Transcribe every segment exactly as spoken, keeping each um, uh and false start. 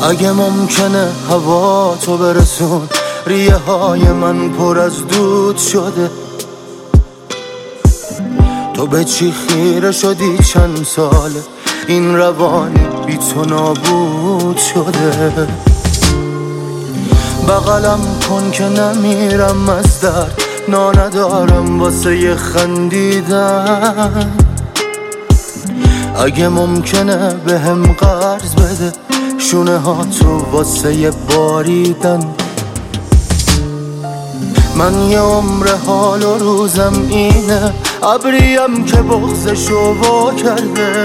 اگه ممکنه هوا تو برسون، ریه های من پر از دود شده. تو به چی خیره شدی چند ساله، این روانی بی تو نابود شده. بغلم کن که نمیرم از درد، نا ندارم واسه یه خندیدن. اگه ممکنه به هم قرض بده، شونه ها تو واسه یه باریدن. من یه عمر حال و روزم اینه، ابریم که بغضشو وا کرده.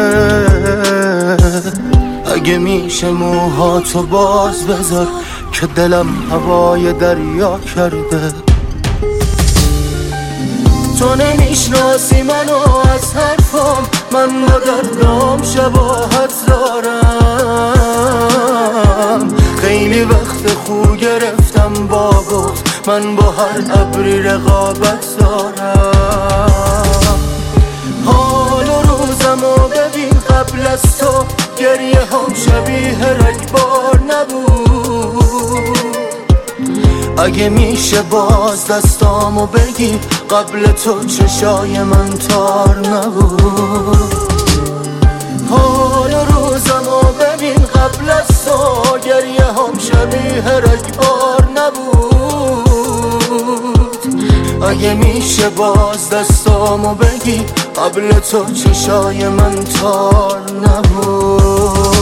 اگه میشه موهاتو باز بذار که دلم هوای دریا کرده. تو نمیشناسی منو از حرفم، من با دردام شباهت دارم. خیلی وقت خو گرفتم با بغض، من با هر ابری رقابت دارم. حال و روزمو ببین قبل از تو، گریه هم شبیه رگبار نبود. اگه میشه باز دستامو بگی، قبل تو چشای من تار نبود. حال و روزمو ببین قبل از تو، گریه هم شبیه رگبار نبود. اگه میشه باز دستامو بگی، قبل تو چشای من تار نبود.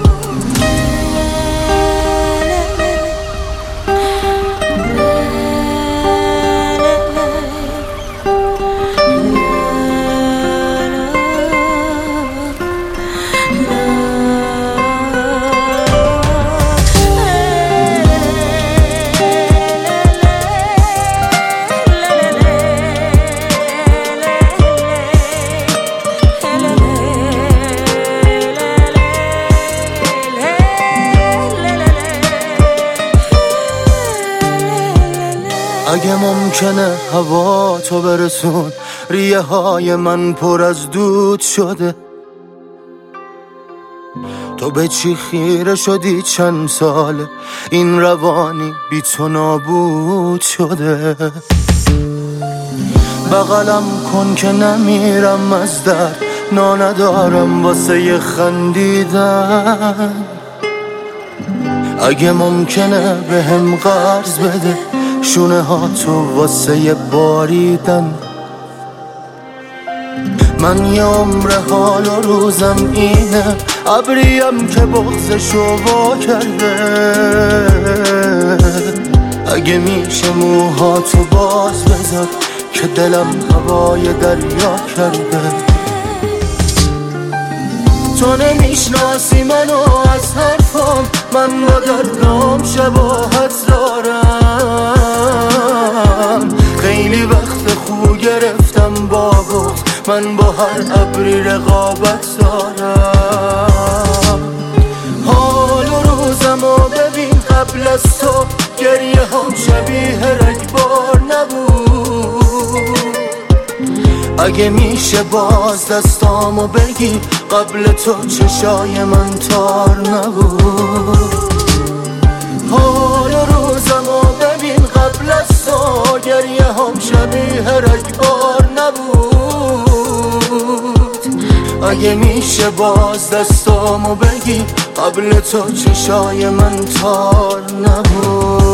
اگه ممکنه هوا تو برسون، ریه های من پر از دود شده. تو به چی خیره شدی چند ساله، این روانی بی تو نابود شده. بغلم کن که نمیرم از درد، نا ندارم واسه یه خندیدن. اگه ممکنه به هم قرض بده، شونه ها تو واسه یه باریدن. من یه عمر حال و روزم اینه، ابریم که بغضشو وا کرده. اگه میشه موهاتو باز بذار که دلم هوای دریا کرده. تو نمیشناسی منو از حرفم، من با دردام شباهت دارم. خیلی وقت خو گرفتم با بغض، من با هر ابری رقابت دارم. حال و روزمو ببین قبل از تو، گریه هم شبیه رگبار نبود. اگه میشه باز دستامو بگی، قبل تو چشای من تار نبود. حال و روزمو ببین قبل از تو، گریه هم شبیه رگبار نبود. اگه میشه باز دستامو بگی، قبل تو چشای من تار نبود.